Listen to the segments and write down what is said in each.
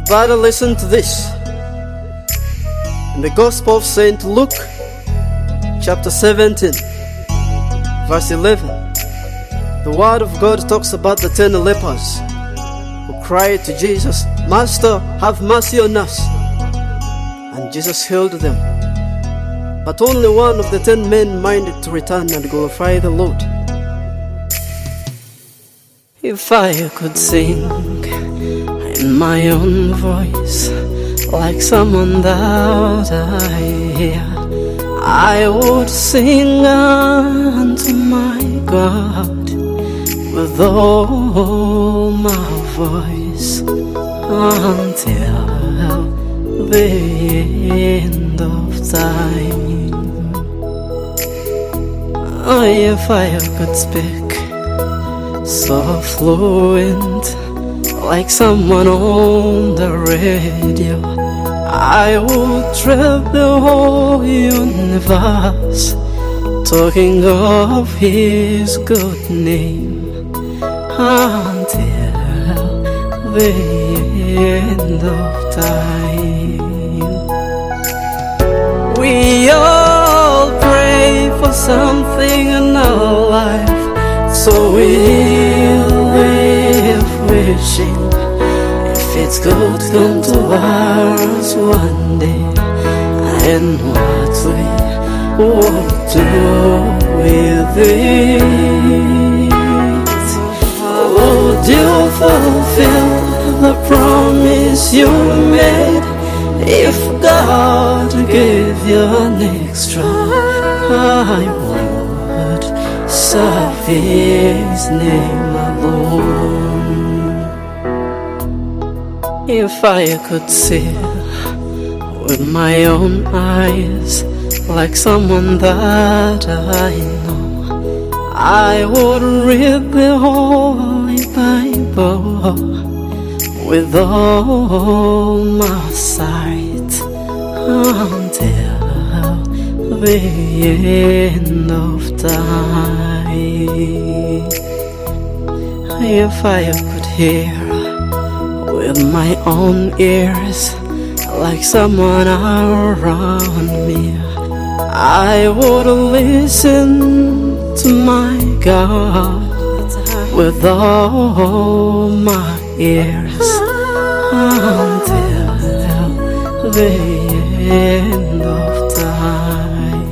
Brother, listen to this. In the Gospel of St. Luke, chapter 17, verse 11, the Word of God talks about the 10 lepers who cried to Jesus, "Master, have mercy on us." And Jesus healed them. But only one of the 10 men minded to return and glorify the Lord. If I could sing in my own voice, like someone that I hear, I would sing unto my God with all my voice until the end of time. Oh, if I could speak so fluent, like someone on the radio, I would trip the whole universe, talking of His good name until the end of time. We all pray for something in our life, so we'll live wishing if it's good come to us one day. And what we would do with it? Would you fulfill the promise you made? If God gave you an extra, I would serve His name alone. If I could see with my own eyes, like someone that I know, I would read the Holy Bible with all my sight until the end of time. If I could hear with my own ears, like someone around me, I would listen to my God with all my ears until the end of time.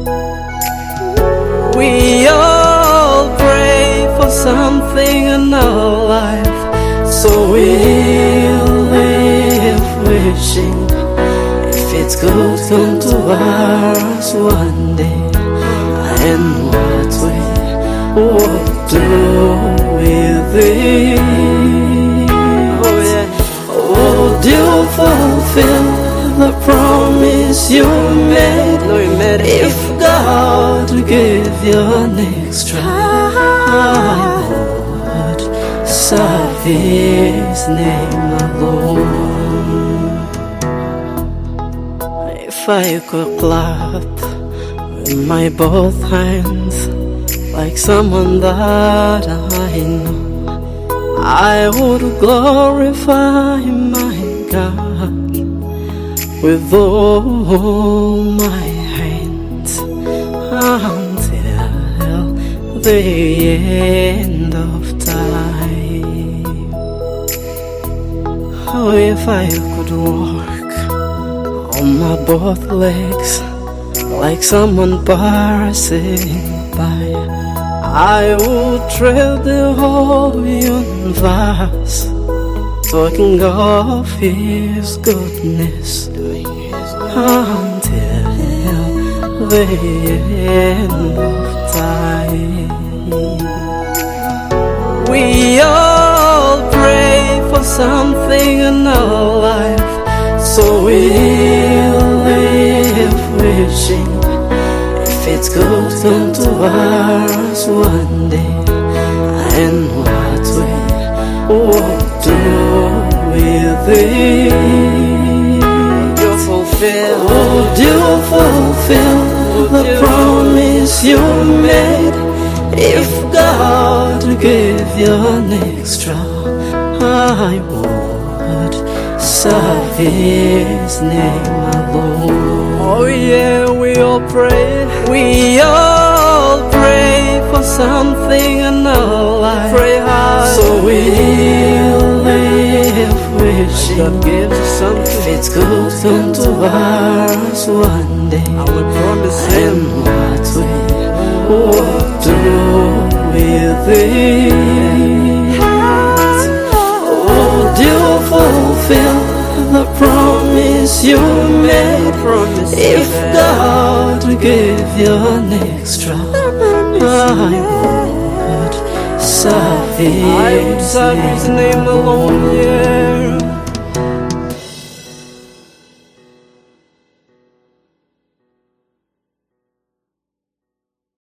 We all pray for something in our life, so we'll live wishing if it's good come to us one day. And what we would do with it? Oh yeah. Would you fulfill the promise you made? No, you made it. If God gave you an extra, I would serve His name alone. If I could clap with my both hands, like someone that I know, I would glorify my God with all my hands until the end of time. Oh, if I could walk on my both legs, like someone passing by, I would tread the whole universe, talking of His goodness until the end of time. We all pray for something in our life, so we'll live wishing if it's good come to us one day. And what we would do with it? Would you fulfill the promise you made? If God gave you an extra, I would serve His name alone. Oh yeah, we all pray. We all pray for something in our life. Pray hard, so we'll live wishing God gives us something. it's good come to us one day. I will promise And Him what we do with it. Would you fulfill the promise you made? promise If that God gave you an extra, I would serve I would serve His name alone, yeah.